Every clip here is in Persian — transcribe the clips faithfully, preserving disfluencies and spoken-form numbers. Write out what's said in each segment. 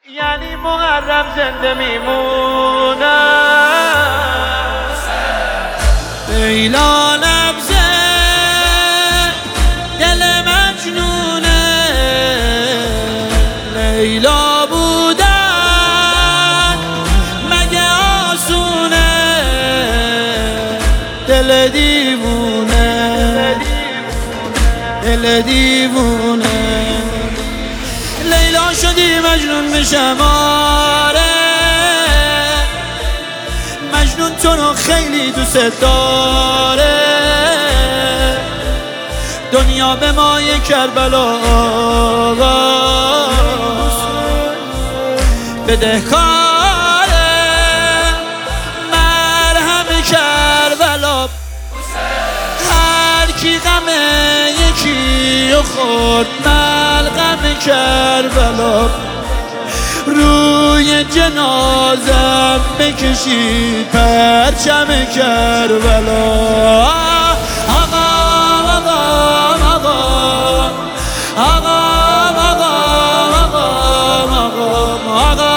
یعنی محرم زنده میمونه. لیلا نبضه دل مجنونه، لیلا بودن مگه آسونه، دل دیوونه دل دیوونه. لیلا شدی مجنون بشم آره، مجنون تو رو خیلی دوست داره، دنیا به مای کربلا بدهکاره، مرهم کربلا هر کی غم یکی و خورد ملغم کربلا، روی جنازم بکشید پرچم کربلا. آقا آقا آقا آقا آقا آقا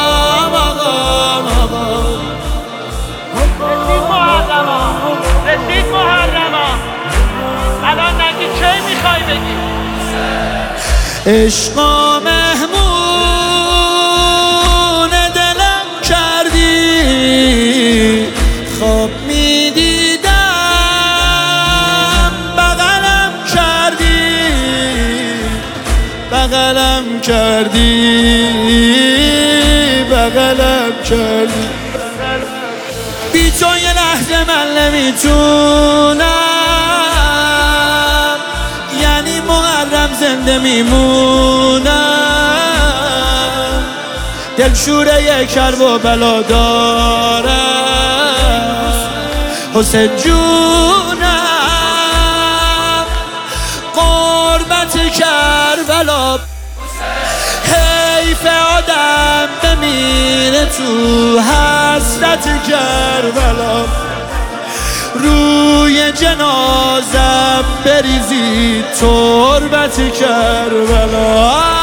آقا. رسید محرما، رسید محرما، الان نگی کی میخوای بگی؟ عشق و مهمون دلم کردی، خواب میدیدم بغلم کردی، بغلم کردی بغلم کردی. بی تو یه لحظه من نمیتونم، یعنی محرم زنده میمونم، دلشوره کرب و بلا دارم حسین جونم، قربت کربلا حیف آدم بمیره تو حسرت کربلا، روی جنازم بریزی تربت کربلا.